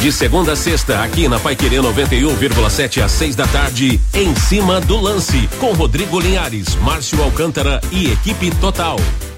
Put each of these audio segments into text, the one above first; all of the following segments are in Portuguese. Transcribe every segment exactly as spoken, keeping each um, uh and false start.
De segunda a sexta, aqui na Paiquerê noventa e um vírgula sete às seis da tarde, Em Cima do Lance, com Rodrigo Linhares, Márcio Alcântara e equipe total.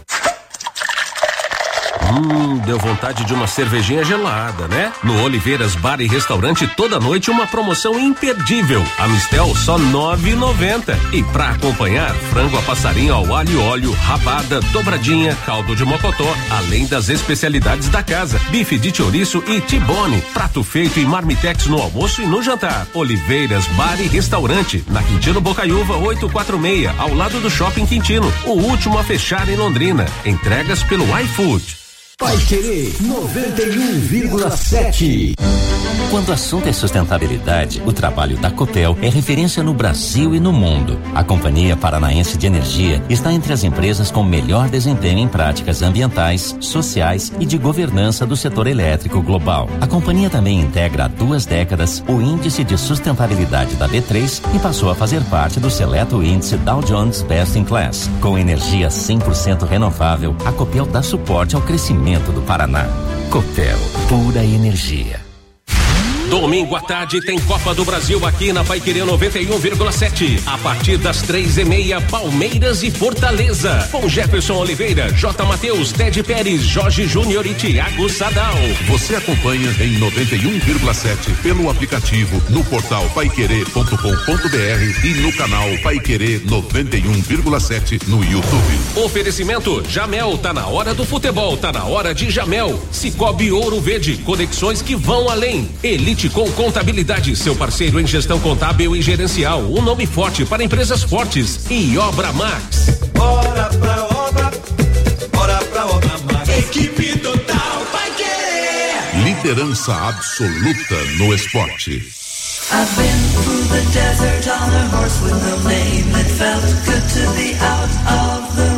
Hum, deu vontade de uma cervejinha gelada, né? No Oliveiras Bar e Restaurante, toda noite uma promoção imperdível. A Mistel só nove e noventa. E pra acompanhar, frango a passarinho ao alho e óleo, rabada, dobradinha, caldo de mocotó, além das especialidades da casa, bife de chouriço e tibone, prato feito em marmitex no almoço e no jantar. Oliveiras Bar e Restaurante, na Quintino Bocaiúva oitocentos e quarenta e seis, ao lado do Shopping Quintino, o último a fechar em Londrina. Entregas pelo iFood. Paiquerê noventa e um vírgula sete. Quando o assunto é sustentabilidade, o trabalho da Copel é referência no Brasil e no mundo. A Companhia Paranaense de Energia está entre as empresas com melhor desempenho em práticas ambientais, sociais e de governança do setor elétrico global. A companhia também integra há duas décadas o Índice de Sustentabilidade da B três e passou a fazer parte do seleto índice Dow Jones Best in Class. Com energia cem por cento renovável, a Copel dá suporte ao crescimento do Paraná. Copel, pura energia. Domingo à tarde tem Copa do Brasil aqui na Paiquerê noventa e um vírgula sete. A partir das três e meia, Palmeiras e Fortaleza. Com Jefferson Oliveira, J. Matheus, Ted Pérez, Jorge Júnior e Thiago Sadal. Você acompanha em noventa e um vírgula sete pelo aplicativo, no portal paiquerê ponto com ponto br e no canal Paiquerê noventa e um vírgula sete no YouTube. Oferecimento Jamel, tá na hora do futebol, tá na hora de Jamel. Cicobi Ouro Verde, conexões que vão além. Elite com Contabilidade, seu parceiro em gestão contábil e gerencial, um nome forte para empresas fortes. E Obra Max. Bora pra obra, bora pra Obra Max. Equipe total vai querer. Liderança absoluta no esporte. I've been through the desert on a horse with no name. It felt good to be out of the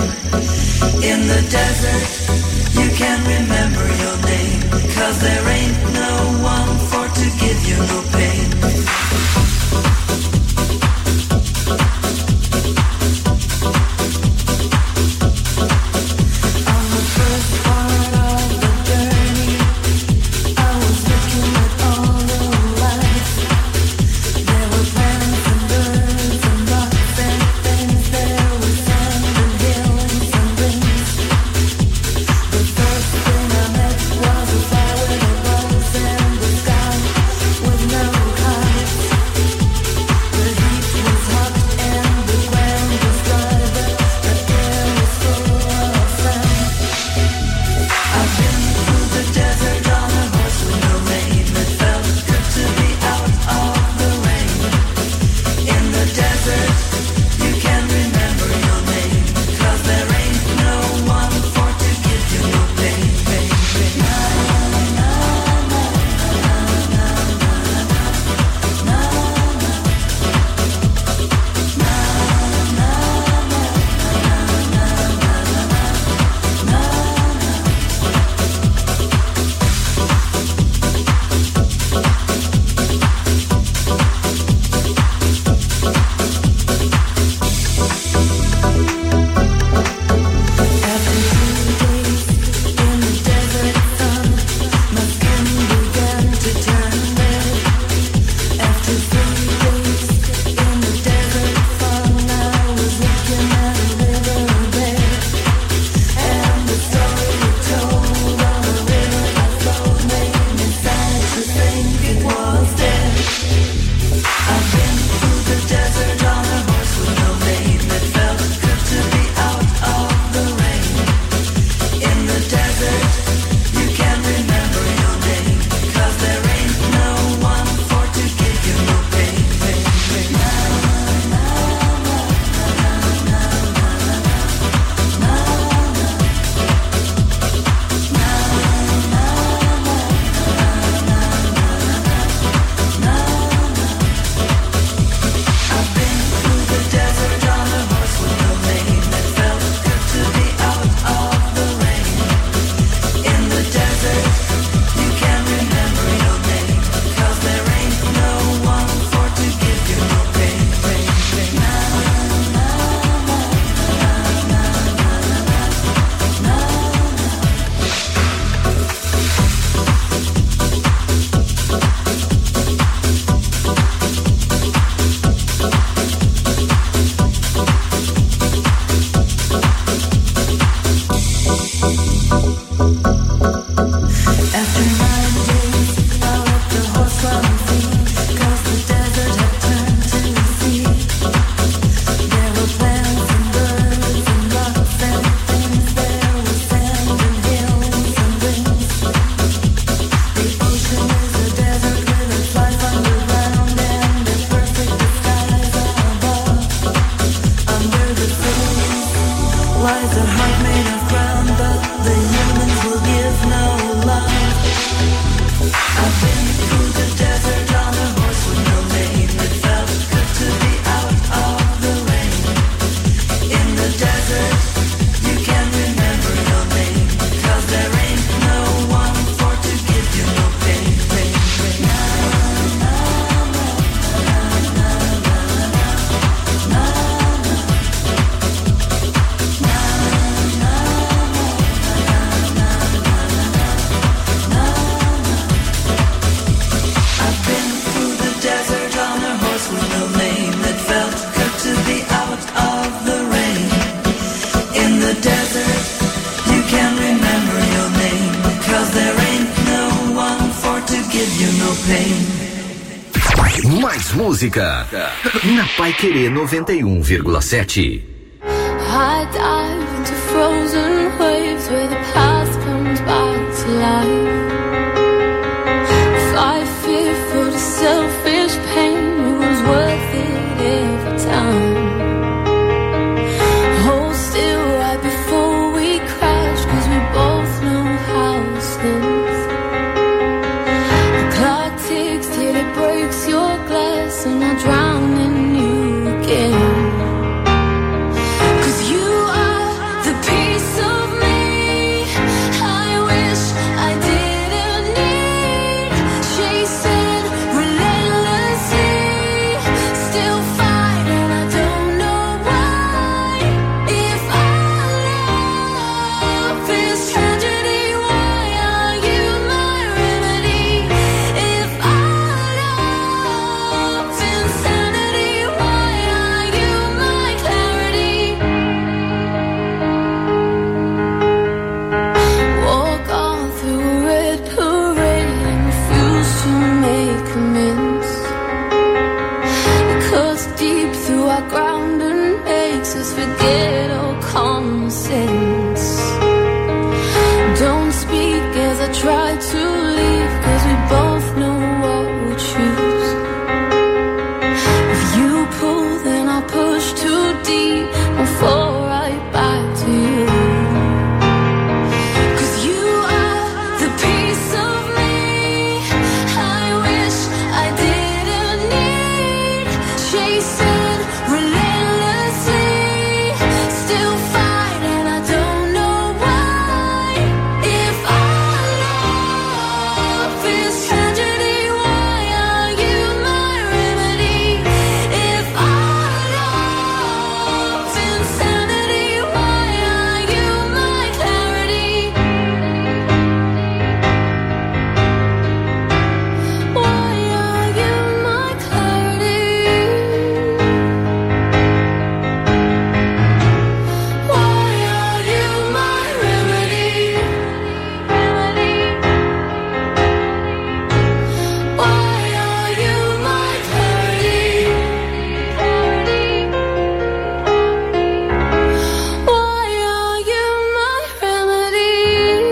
rain. In the desert, you can remember your name, 'cause there ain't no one for to give you no pain. There name. Mais música na Paiquerê noventa e um vírgula sete. I dive into frozen waves where the past comes back to life. Fight fear for the selfish pain, it was worth it every time. Hold still right before we crash, cause we both know how this ends. The clock ticks till it breaks your glass, and I'll drown in you again. Forget all common sense. Don't speak as I try to leave, cause we both know what we'll choose. If you pull, then I'll push too deep and fall right back to you. Cause you are the piece of me I wish I didn't need. Chasing relentlessly, still fight, and I don't know why. If our love is tragedy, why are you my remedy? If our love's insanity, why are you my clarity? Why are you my clarity? Why are you my remedy? Remedy. Why are you my clarity? Clarity. Why are you my remedy?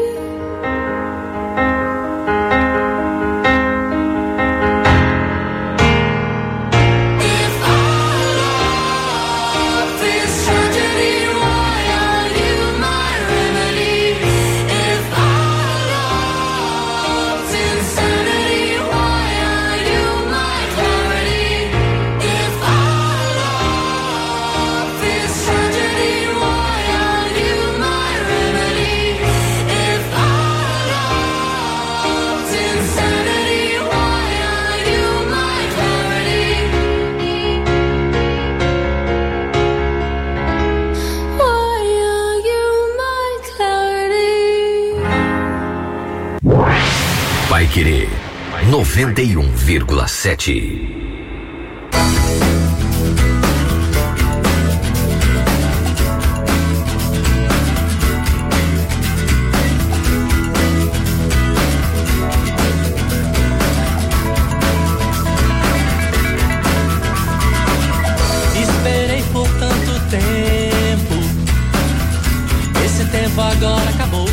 If our love is tragedy, why are you my remedy? If our love's insanity, why are you my clarity? If our love is tragedy, why are you my remedy? If our love's insanity, why are you my clarity? Why are you my clarity? Paiquerê noventa e um vírgula sete. Esperei por tanto tempo, esse tempo agora acabou.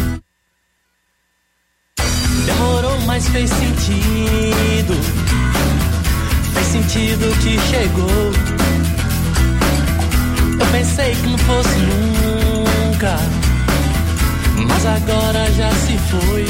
Demorou, mas fez sentido. Fez sentido que chegou. Eu pensei que não fosse nunca, mas agora já se foi.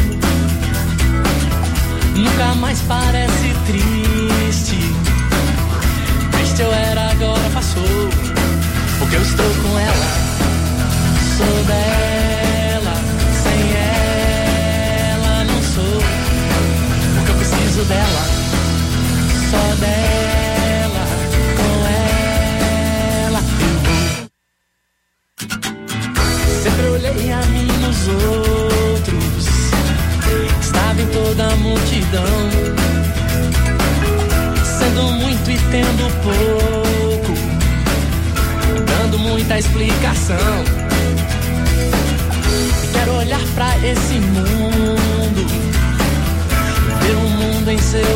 Nunca mais parece triste. Triste eu era, agora passou. Porque eu estou com ela, sou dela. Sem ela não sou. Porque eu preciso dela, só dela. Com ela eu vou. Sempre olhei a mim nos outros, estava em toda a multidão, sendo muito e tendo pouco, dando muita explicação. E quero olhar pra esse mundo, ver o mundo em seu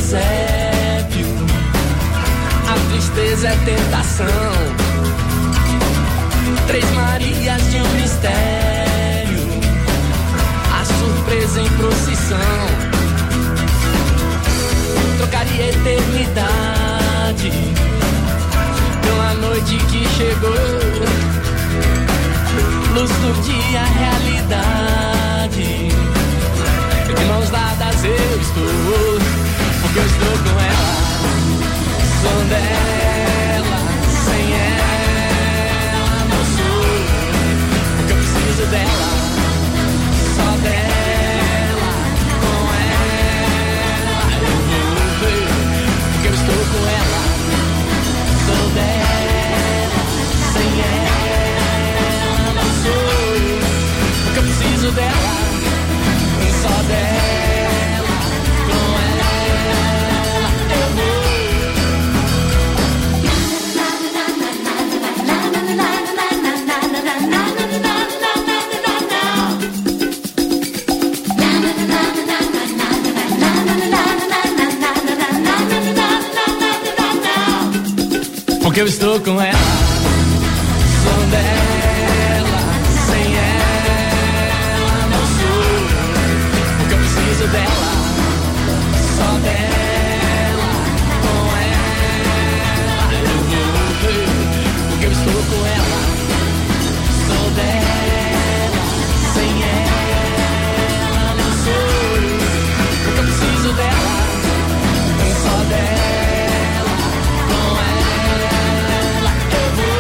presépio, a tristeza é tentação. Três Marias de um mistério, a surpresa em procissão. Trocaria a eternidade pela noite que chegou. Luz do dia, realidade. De mãos dadas eu estou, porque eu estou com ela. Sou dela, sem ela não sou. Porque eu preciso dela, só dela, com ela eu vou ver. Porque eu estou com ela, sou dela, sem ela não sou. Porque eu preciso dela, só dela, com ela eu vou. Porque eu estou com ela, sou dela, sem ela não sou. Porque eu preciso dela, só dela, com ela eu vou ver. Porque eu estou com ela, sou dela, sem ela não sou. Porque eu preciso dela, só dela, com ela eu vou.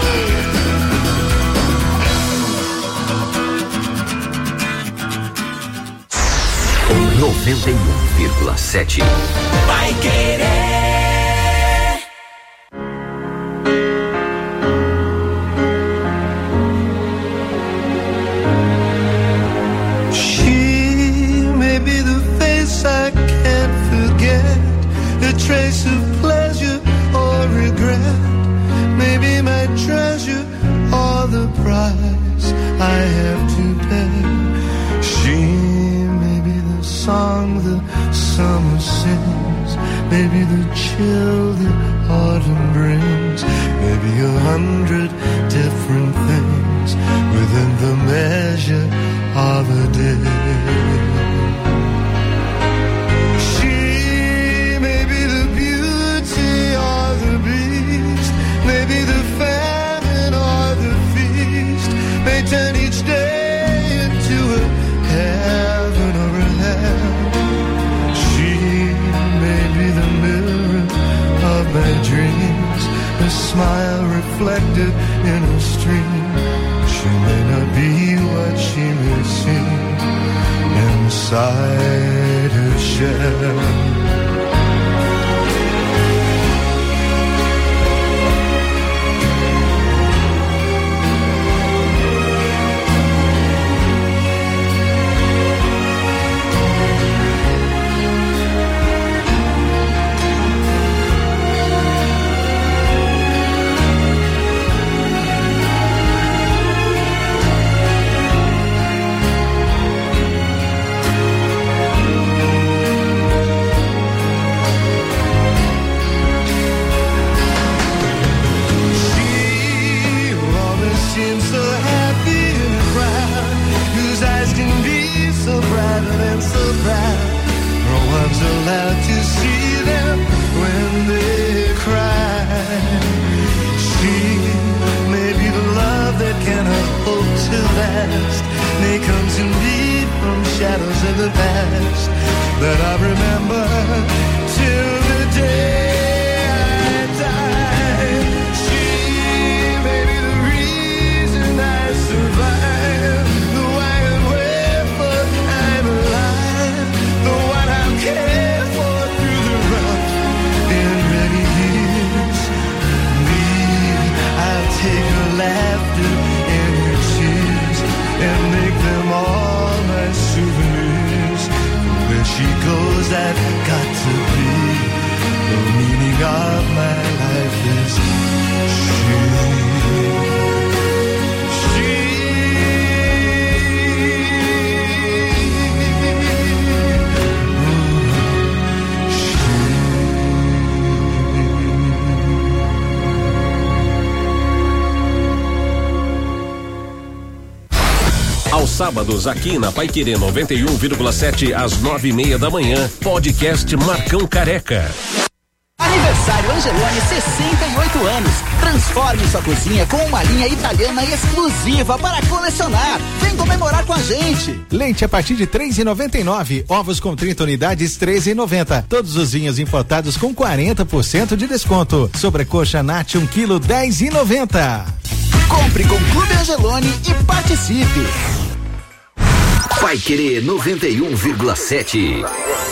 noventa e um vírgula sete. Vai querer. She may be the face I can't forget, a trace of pleasure or regret, maybe my treasure or the price I have to pay. She may be the song the summer sings, maybe the chill the autumn brings, maybe a hundred different things within the measure of a day. She may be the beauty or the beast, maybe the famine or the feast, may turn each day into a heaven or a hell. She may be the mirror of my dreams, a smile reflected in a stream. She may not be what she may seem inside her shell. Allowed to see them when they cry. She may be the love that cannot hope to last, may come to me from shadows of the past that I remember till the day I die. She may be the reason I survive, the why and wherefore I'm alive, the one I'll care take her laughter and her tears and make them all my souvenirs. Where she goes, I've got to be. The meaning of my life is she. She. Ooh, she. sábados aqui na Paiquerê noventa e um vírgula sete às nove e meia da manhã. Podcast Marcão Careca. Aniversário Angelone, sessenta e oito anos. Transforme sua cozinha com uma linha italiana exclusiva para colecionar. Vem comemorar com a gente. Leite a partir de três e noventa e nove. Ovos com trinta unidades, treze e noventa. Todos os vinhos importados com quarenta por cento de desconto. Sobrecoxa Nat um quilo, dez e noventa. Compre com Clube Angelone e participe. Paiquerê noventa e um vírgula sete.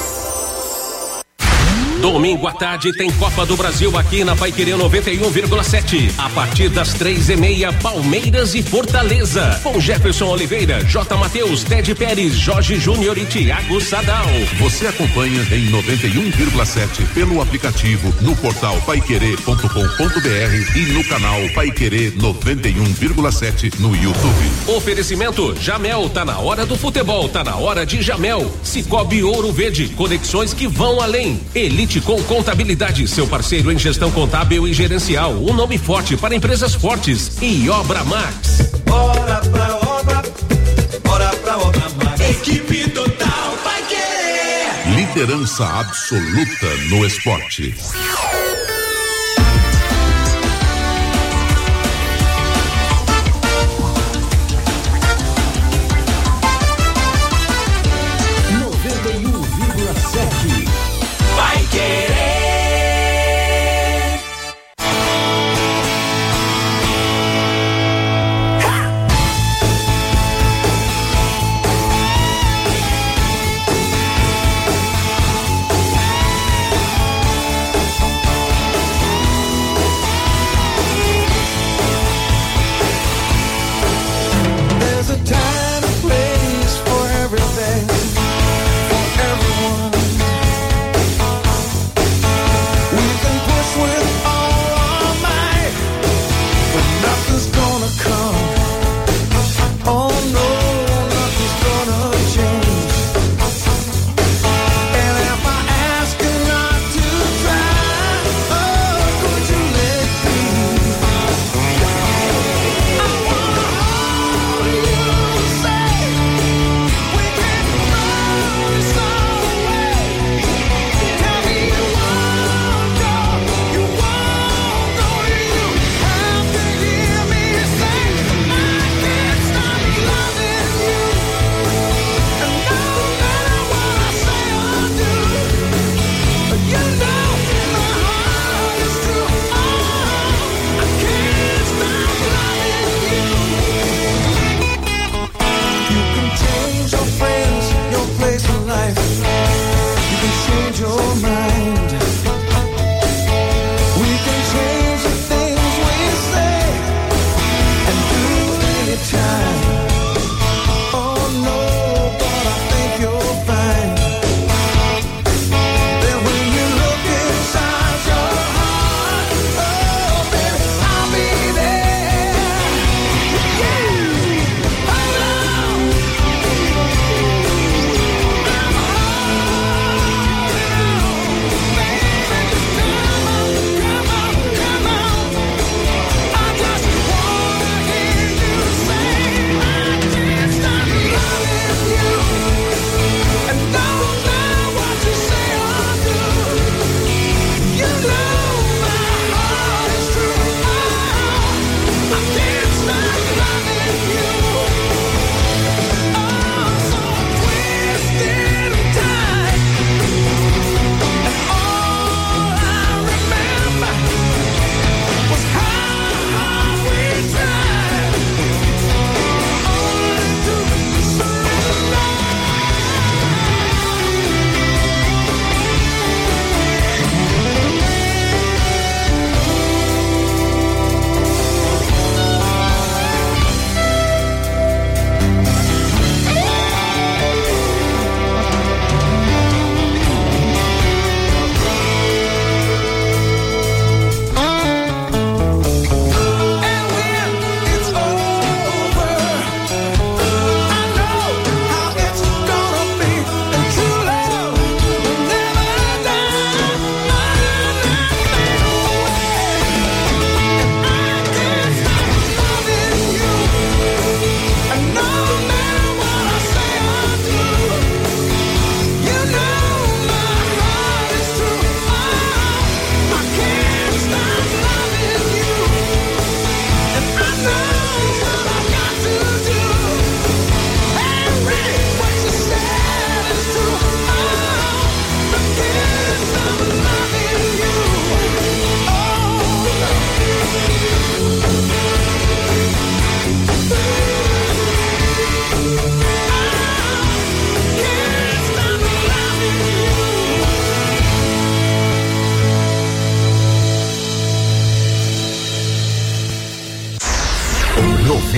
Domingo à tarde tem Copa do Brasil aqui na Paiquerê noventa e um vírgula sete. A partir das três e meia, Palmeiras e Fortaleza. Com Jefferson Oliveira, J. Matheus, Ted Pérez, Jorge Júnior e Thiago Sadal. Você acompanha em noventa e um vírgula sete pelo aplicativo, no portal paiquerê ponto com ponto br e no canal Paiquerê noventa e um vírgula sete no YouTube. Oferecimento Jamel, tá na hora do futebol, tá na hora de Jamel. Cicobi Ouro Verde, conexões que vão além. Elite com Contabilidade, seu parceiro em gestão contábil e gerencial, um nome forte para empresas fortes. E Obra Max. Bora pra obra, bora pra Obra Max. Equipe total vai querer. Liderança absoluta no esporte.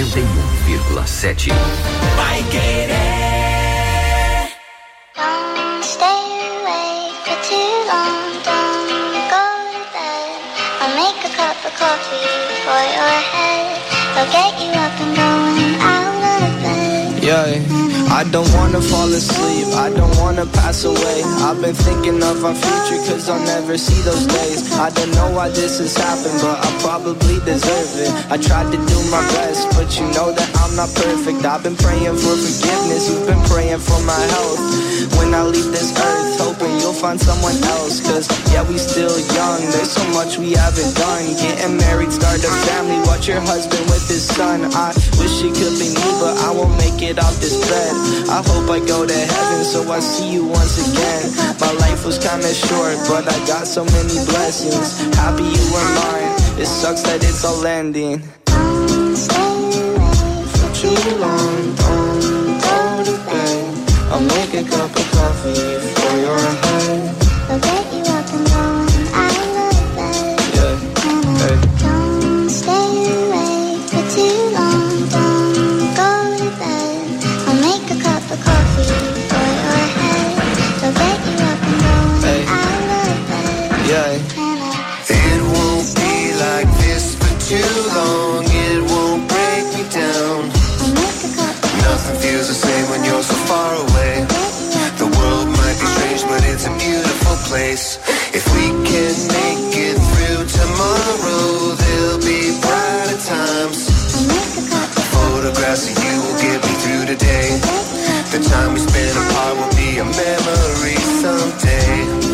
noventa e um vírgula sete. Vai querer. Don't stay awake for too long. Don't go to bed. I'll make a cup of coffee for your head. I'll get you up and going out of bed. Yeah. I don't wanna fall asleep, I don't wanna pass away. I've been thinking of our future cause I'll never see those days. I don't know why this has happened, but I probably deserve it. I tried to do my best, but you know that I'm not perfect. I've been praying for forgiveness, you've been praying for my health. When I leave this earth, hoping you'll find someone else. Cause yeah, we still young, there's so much we haven't done. Getting married, start a family, watch your husband with his son. I wish it could be me, but I won't make it off this bed. I hope I go to heaven so I see you once again. My life was kinda short, but I got so many blessings. Happy you were mine, it sucks that it's all ending. Don't stay awake For too long, don't go to bed. I'll make a cup of coffee for your head. I'll get you up and going out of bed. Yeah, hey. Don't stay awake for too long. Don't go to bed. I'll make a cup of coffee for your head. I'll get you up and going Hey. out of bed. Yeah. It won't be like this for too long. It won't break me down. I'll make a cup of Nothing feels the same when you're so far away. The world might be strange, but it's a beautiful place. If we can make it through tomorrow, there'll be brighter times. I'll make a cup of Photographs of you will get me through today. The time we spent apart will be a memory someday.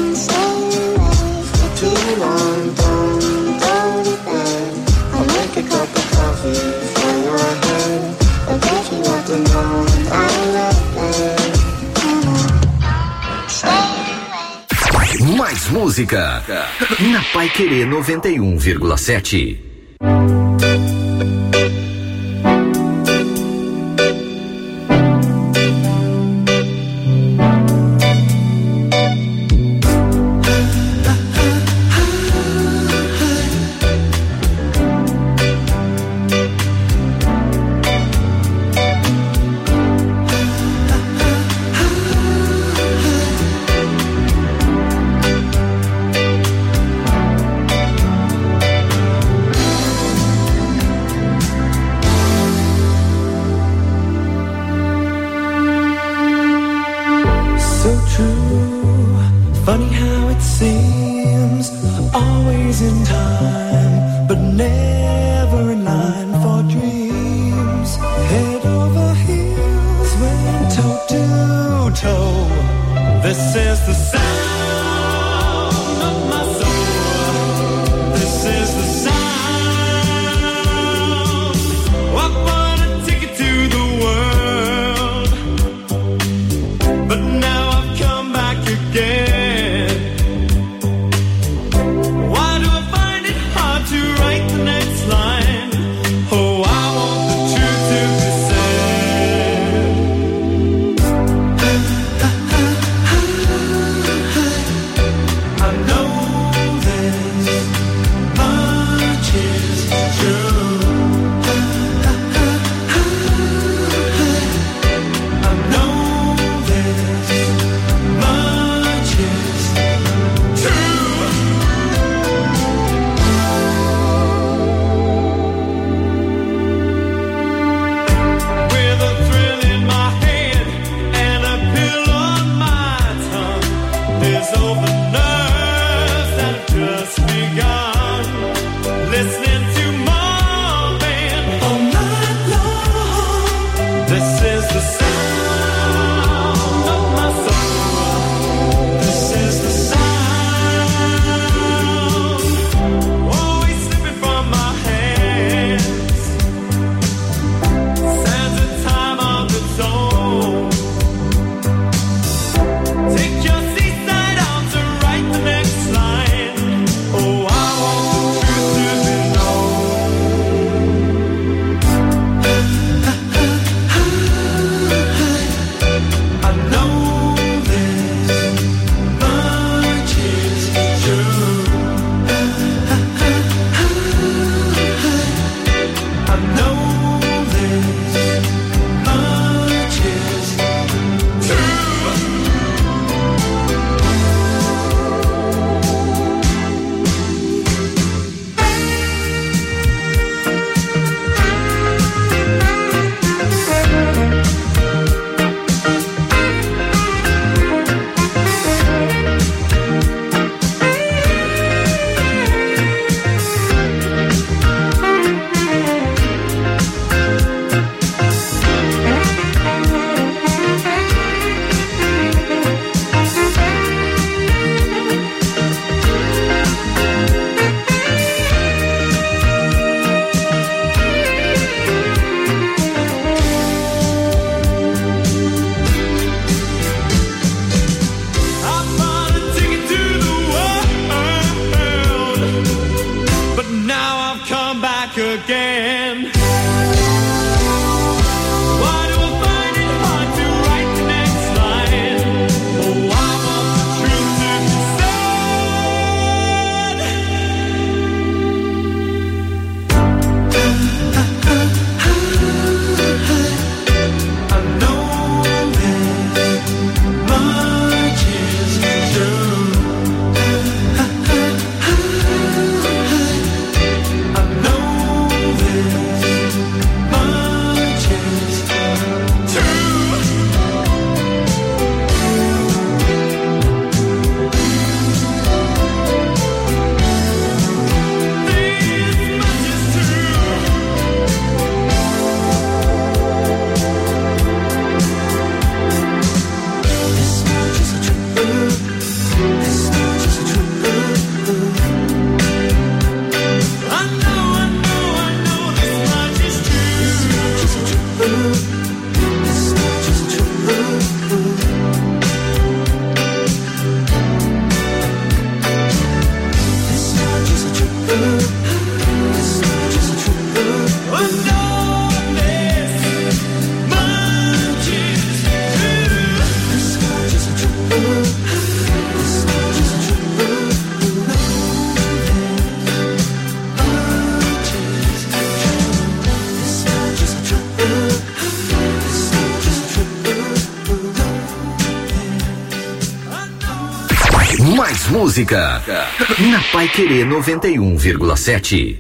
For too long, don't go to bed. I'll make a cup of coffee for your head. I'll get you up and going out of bed. Mais música na Pai Querer noventa e um vírgula sete. So true, funny how it seems, always in time, but never in line for dreams. Head over heels, went toe to toe. This is the sound of my soul. This is the sound. I want a ticket to the world, but now I've come back again. Why do I find it hard to write the next line? Oh, I want the truth to be said. música. Na Paiquerê noventa e um vírgula sete.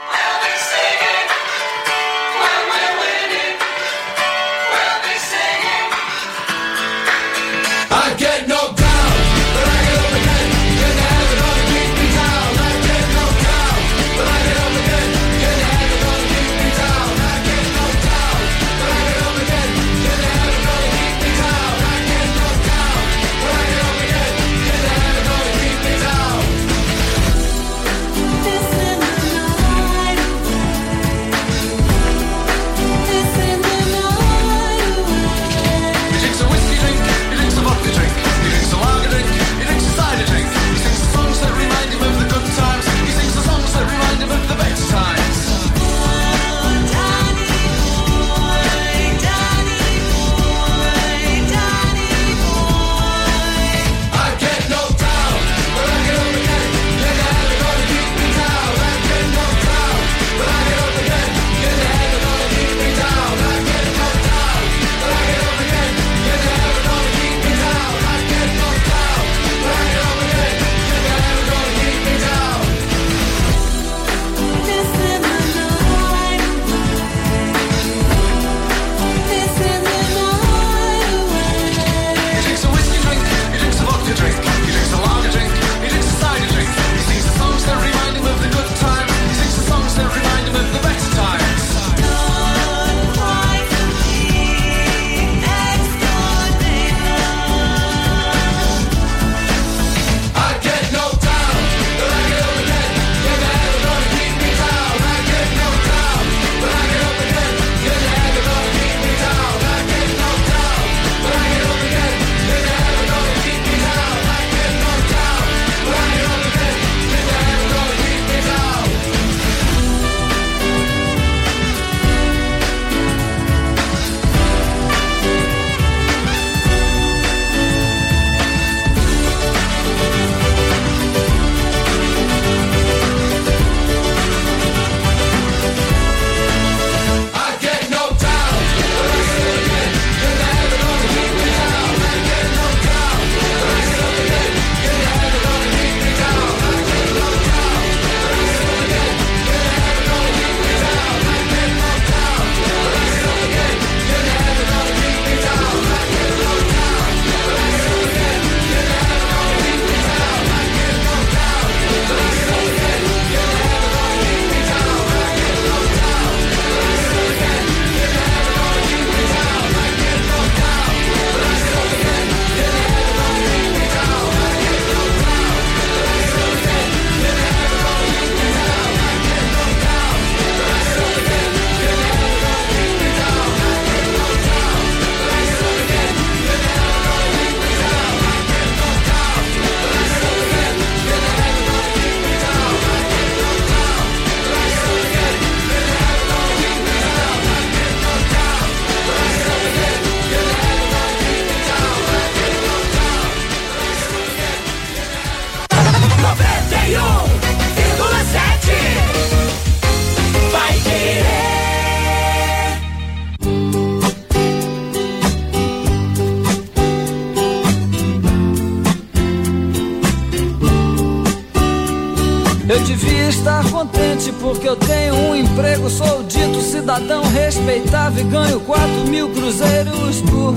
Eu devia estar contente porque eu tenho um emprego, sou dito cidadão respeitável e ganho quatro mil cruzeiros por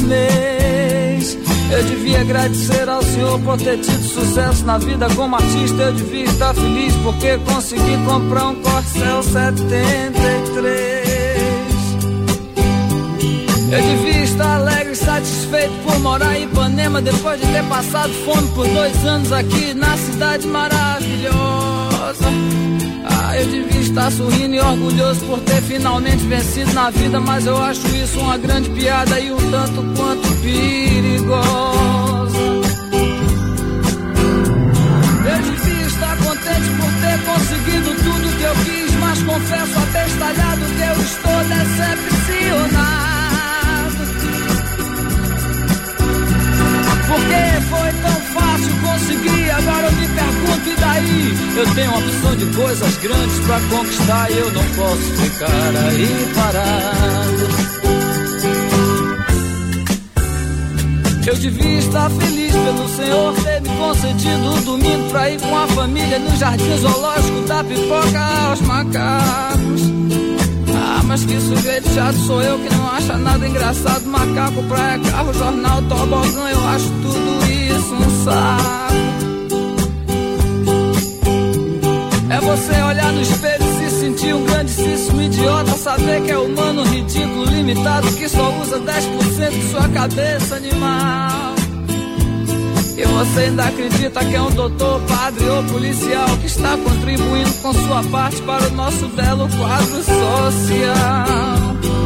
mês. Eu devia agradecer ao Senhor por ter tido sucesso na vida como artista. Eu devia estar feliz porque consegui comprar um Corcel setenta e três. Eu devia estar alegre e satisfeito por morar em Ipanema depois de ter passado fome por dois anos aqui na cidade maravilhosa. Ah, eu devia estar sorrindo e orgulhoso por ter finalmente vencido na vida, mas eu acho isso uma grande piada e um tanto quanto perigosa. Eu devia estar contente por ter conseguido tudo que eu quis, mas confesso abestalhado que eu estou decepcionado. Porque foi tão fácil conseguir, agora eu me pergunto, e daí? Eu tenho uma opção de coisas grandes pra conquistar e eu não posso ficar aí parado. Eu devia estar feliz pelo Senhor ter me concedido domingo pra ir com a família no jardim zoológico, dar pipoca aos macacos. Ah, mas que sujeito chato sou eu que não acha nada engraçado. Macaco, praia, carro, jornal, tobogã, eu acho tudo isso um saco. É você olhar no espelho e se sentir um grandíssimo idiota, saber que é humano, ridículo, limitado, que só usa dez por cento de sua cabeça animal. E você ainda acredita que é um doutor, padre ou policial que está contribuindo com sua parte para o nosso belo quadro social.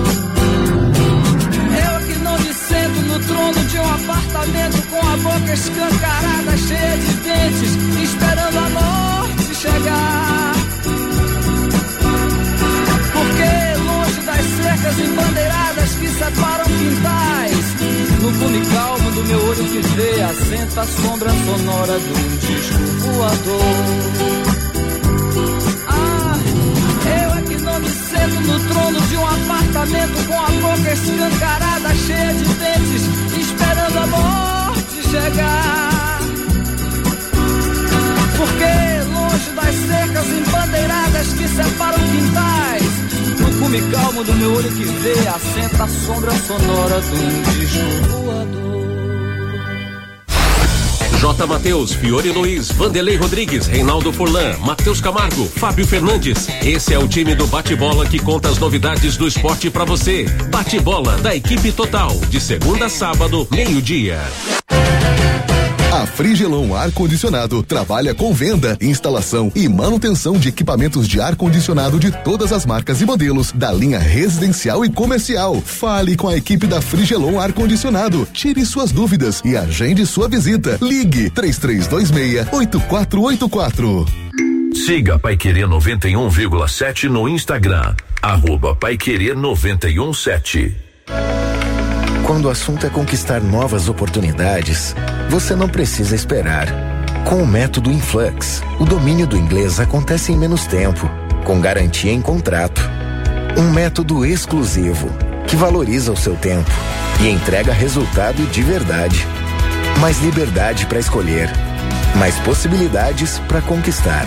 Eu que não me sento no trono de um apartamento com a boca escancarada, cheia de dentes, esperando a morte chegar. Porque longe das cercas embandeiradas que separam quintais, no fume calmo do meu olho que vê, assenta a sombra sonora de um disco voador. Ah, eu é que não me sento no trono de um apartamento com a boca escancarada, cheia de dentes, esperando a morte chegar. Porque longe das cercas embandeiradas que separam quintais, no cume calmo do meu olho que vê, assenta a sombra sonora de um disco voador. J. Matheus, Fiore Luiz, Vanderlei Rodrigues, Reinaldo Furlan, Matheus Camargo, Fábio Fernandes. Esse é o time do Bate-Bola que conta as novidades do esporte pra você. Bate-Bola da equipe total, de segunda a sábado, meio-dia. A Frigelon Ar-Condicionado trabalha com venda, instalação e manutenção de equipamentos de ar-condicionado de todas as marcas e modelos da linha residencial e comercial. Fale com a equipe da Frigelon Ar-Condicionado. Tire suas dúvidas e agende sua visita. Ligue três três dois seis, oito quatro oito quatro. Siga Paiquerê noventa e um vírgula sete no Instagram, arroba Paiquerê noventa e um sete. Quando o assunto é conquistar novas oportunidades, você não precisa esperar. Com o método Influx, o domínio do inglês acontece em menos tempo, com garantia em contrato. Um método exclusivo, que valoriza o seu tempo e entrega resultado de verdade. Mais liberdade para escolher, mais possibilidades para conquistar.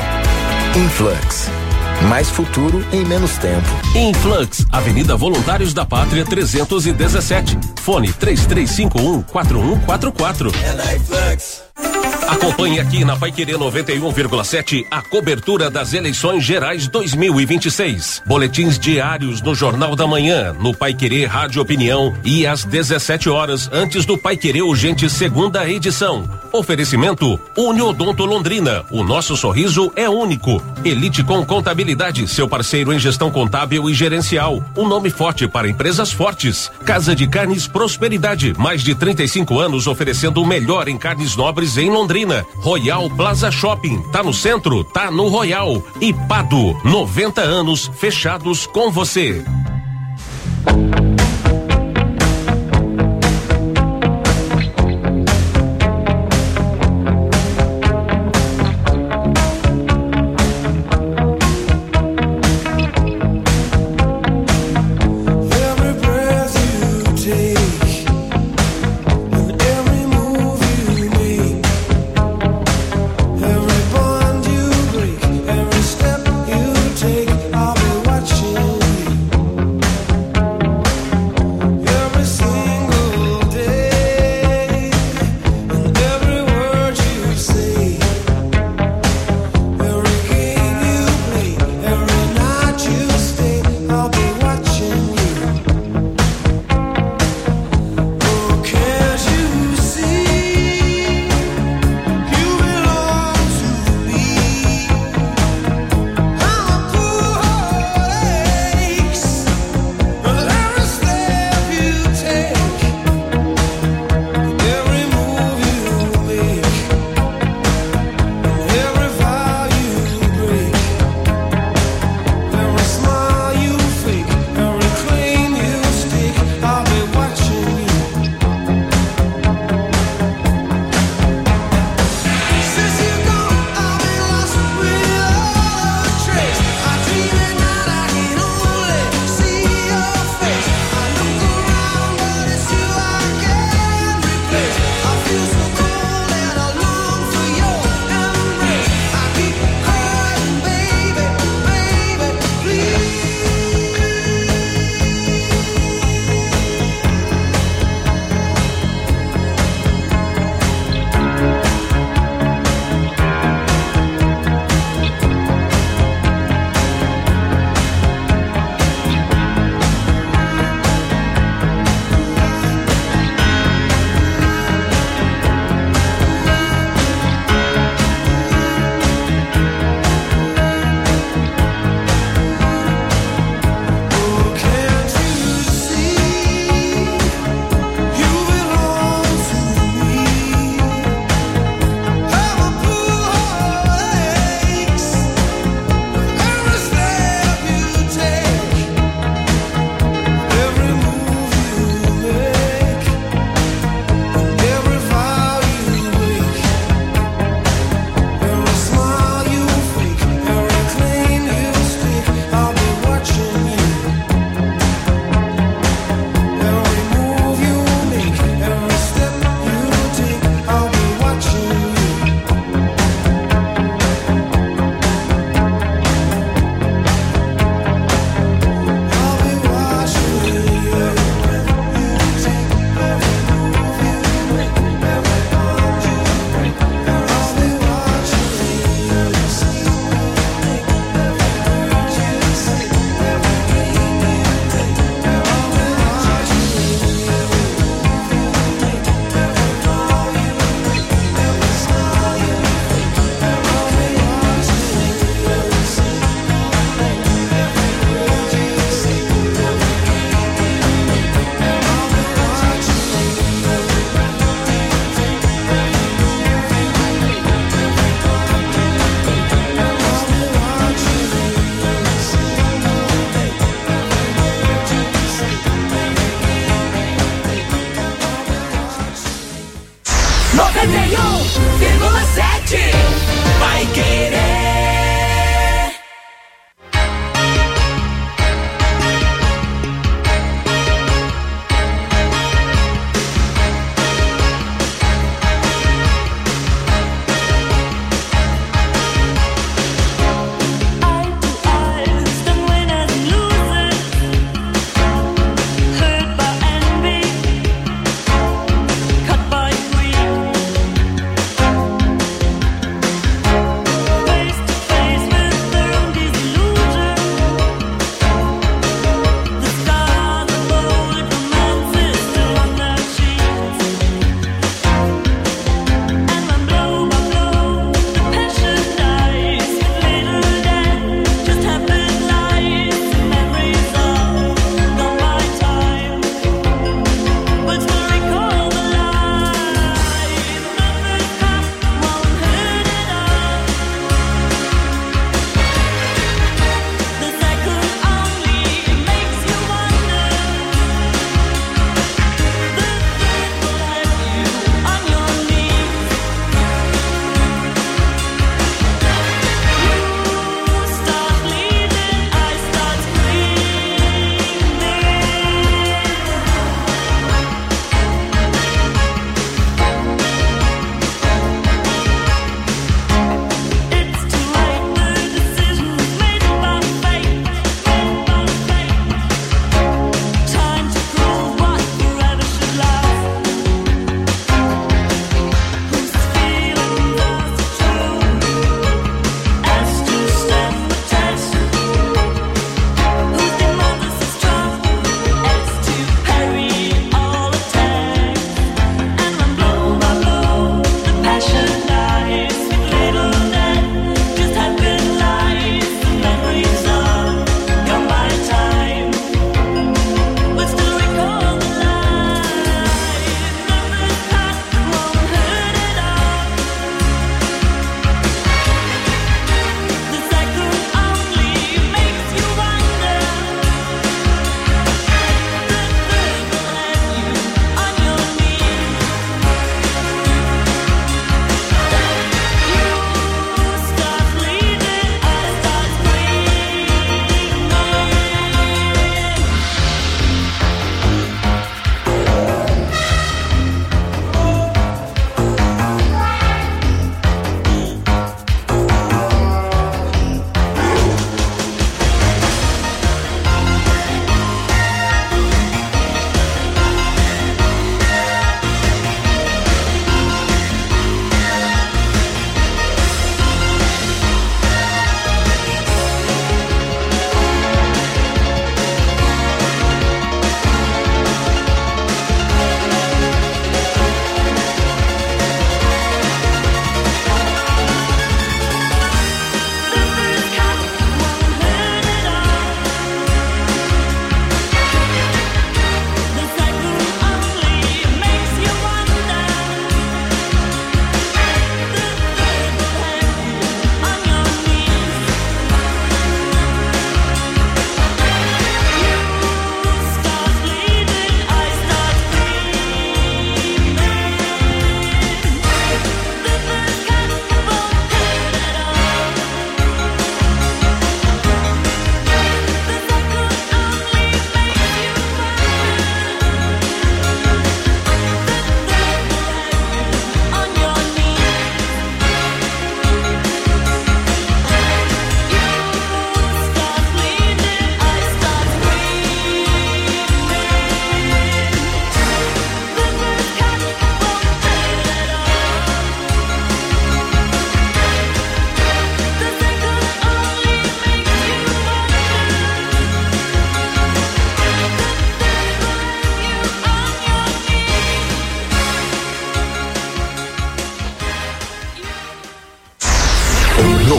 Influx. Mais futuro em menos tempo. Influx, Avenida Voluntários da Pátria trezentos e dezessete. Fone três três cinco um, quatro um quatro quatro. É da Influx. Acompanhe aqui na Paiquerê noventa e um vírgula sete a cobertura das eleições gerais dois mil e vinte e seis. Boletins diários no Jornal da Manhã, no Paiquerê Rádio Opinião e às dezessete horas antes do Paiquerê Urgente segunda edição. Oferecimento Uniodonto Londrina. O nosso sorriso é único. Elite com Contabilidade, seu parceiro em gestão contábil e gerencial. Um nome forte para empresas fortes. Casa de Carnes Prosperidade. Mais de trinta e cinco anos oferecendo o melhor em carnes nobres em Londrina. Royal Plaza Shopping, tá no centro, tá no Royal. E Pado, noventa anos fechados com você. Step you take, I'll be watching you.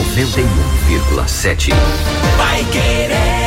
noventa e um vírgula sete. Vai Querer.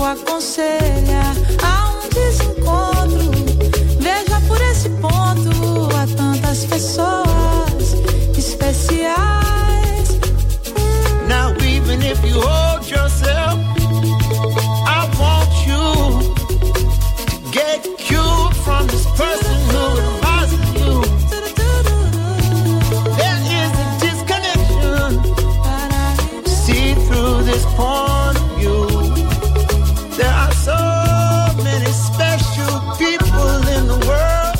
aconselha a um desencontro. Veja por esse ponto, há tantas pessoas especiais. Now even if you hold yourself, I want you to get cured from this person who advises you. There is a disconnection. See through this point of view. There are so many special people in the world.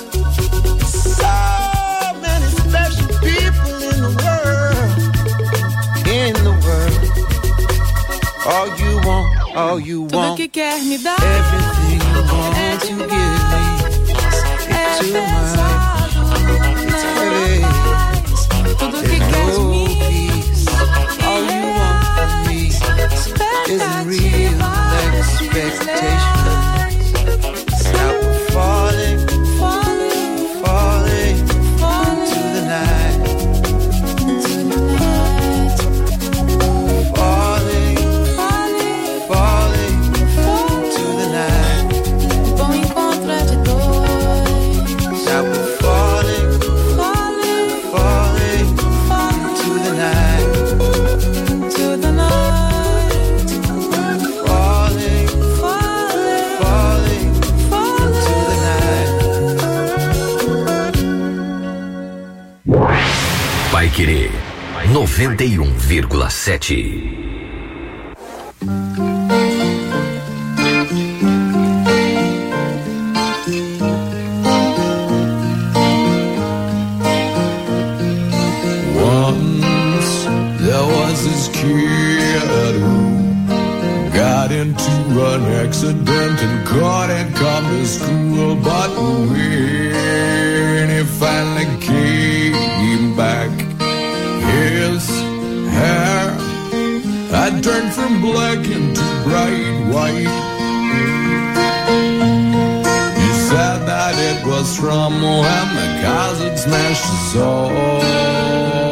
So many special people in the world. In the world. All you want, all you Tudo want. que quer me dar. Everything you want to give me. É Too pesado, não tudo que quer de mim. All you want from me is real expectation. Now we're falling, falling, falling, falling to the night. Falling, falling, falling to the night. Bom encontro é de dois. Now we're falling, falling, falling, falling to the night. To the night. Falling, falling, falling, falling to the night. Paiquerê noventa e um vírgula sete. Once there was this kid who got into an accident and couldn't come to school. But when he finally came back, his hair had turned from black into bright white. He said that it was from when the cars had smashed his soul.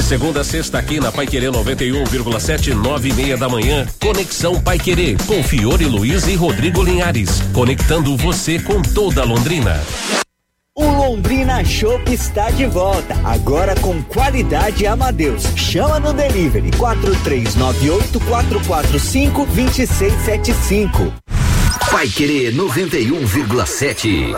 segunda a sexta aqui na Paiquerê noventa e um vírgula sete, nove e meia da manhã. Conexão Paiquerê com Fiore Luiz e Rodrigo Linhares. Conectando você com toda Londrina. O Londrina Shop está de volta, agora com qualidade Amadeus. Chama no delivery quatro três nove oito, quatro quatro cinco, dois seis sete cinco. Paiquerê noventa e um vírgula sete.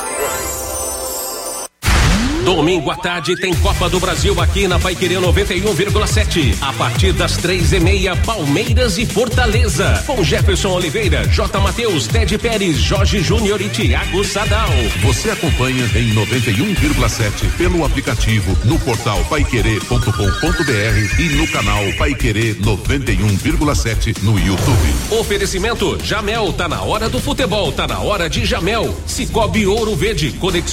Domingo à tarde tem Copa do Brasil aqui na Paiquerê noventa e um vírgula sete. A partir das três e meia, Palmeiras e Fortaleza. Com Jefferson Oliveira, J. Matheus, Ted Pérez, Jorge Júnior e Thiago Sadal. Você acompanha em noventa e um vírgula sete pelo aplicativo, no portal paiquerê ponto com ponto br e no canal Paiquerê noventa e um vírgula sete no YouTube. Oferecimento Jamel, tá na hora do futebol, tá na hora de Jamel. Cicobi Ouro Verde, conexão